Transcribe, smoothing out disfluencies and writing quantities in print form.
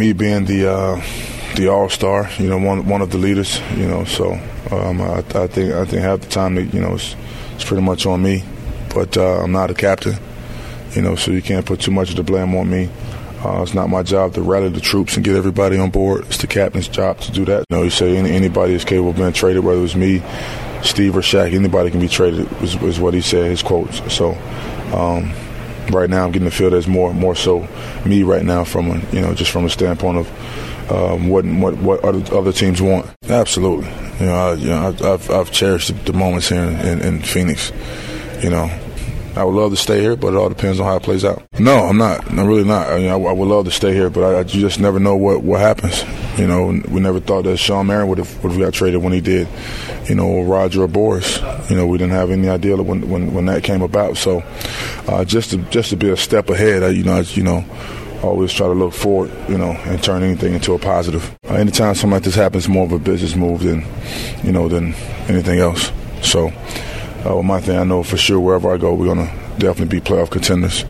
me being the all-star, one of the leaders, so I think half the time that, it's pretty much on me, but I'm not a captain, so you can't put too much of the blame on me. It's not my job to rally the troops and get everybody on board. It's the captain's job to do that. You say anybody is capable of being traded, whether it was me, Steve, or Shaq, anybody can be traded, is what he said, his quotes. So right now I'm getting the feel there's more so me right now from just from a standpoint of what other teams want. Absolutely. I've cherished the moments here in Phoenix. I would love to stay here, but it all depends on how it plays out. No, I'm not. I'm really not. I would love to stay here, but you just never know what happens. We never thought that Shawn Marion would have got traded when he did. Or Roger or Boris. We didn't have any idea when that came about. So just to be a step ahead, always try to look forward, and turn anything into a positive. Anytime something like this happens, more of a business move than anything else. So. My thing, I know for sure wherever I go, we're going to definitely be playoff contenders.